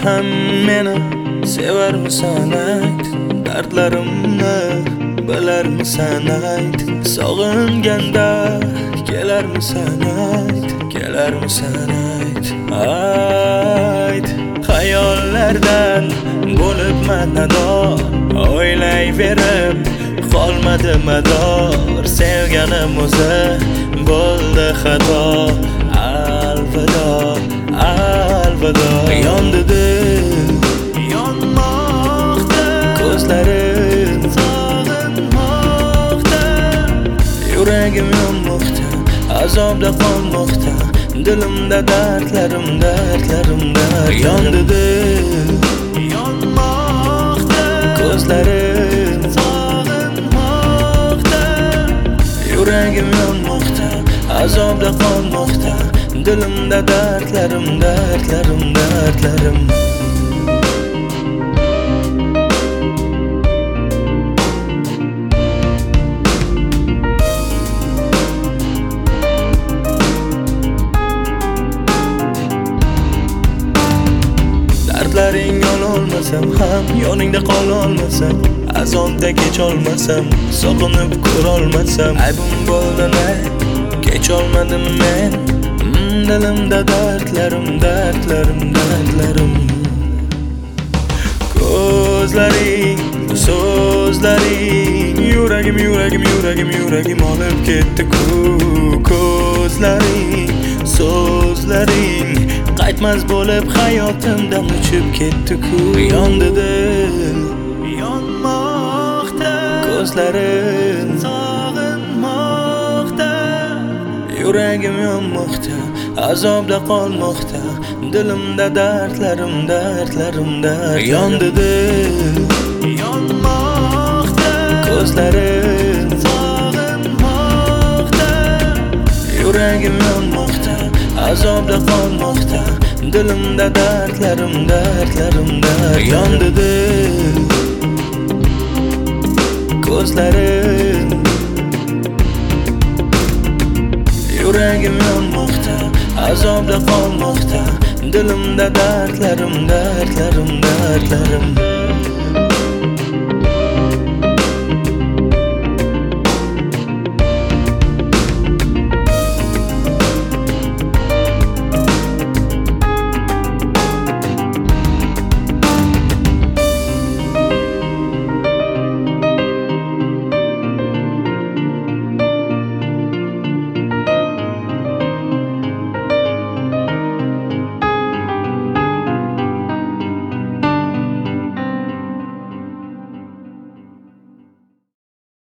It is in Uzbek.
ham meni sevarmisan ayt, dardlarimni bilarmisan ayt, sog'inganda kelarmisan ayt, kelarmisan ayt, ayt. Xayollardan bo'libman nador, o'ylayverib qolmadi mador, sevganim o'zi bo'ldi xato. Alvido, alvido. Yondi dil, yonmoqda, ko'zlarim sog'inmoqda, yuragim yonmoqda, azobda qolmoqda, dilimda dardlarim, dardlarim, dardlarim. Yondi dil, yonmoqda, ko'zlarim sog'inmoqda, yuragim yonmoqda, azobda qolmoqda, dilimda dardlarim, dardlarim, dardlarim. Dardlaring ololmasam ham, yoningda qololmasam, azonda kecholmasam, sog'inib ko'rolmasam, aybim bo'ldi ne, kecholmadim men, dilimda dardlarim, dardlarim, dardlarim. Ko'zlaring, so'zlaring, yuragim, yuragim, yuragim, yuragim olib ketdi-ku. Ko'zlaring, so'zlaring qaytmas bo'lib hayotimdan uchib ketdi-ku. Yondi dil, yonmoqda, ko'zlarim sog'inmoqda, yuragim yonmoqda, azobda qolmoqda, dilimda dardlarim, dardlarim, dardlarim. Yondi dil, yonmoqda, ko'zlarim sog'inmoqda, yuragim yonmoqda, azobda qolmoqda, dilimda dardlarim, dardlarim, dardlarim. Yondi dil, ko'zlarim, yuragim yonmoqda, azobda qolmoqda, dilimda dardlarim, dardlarim, dardlarim.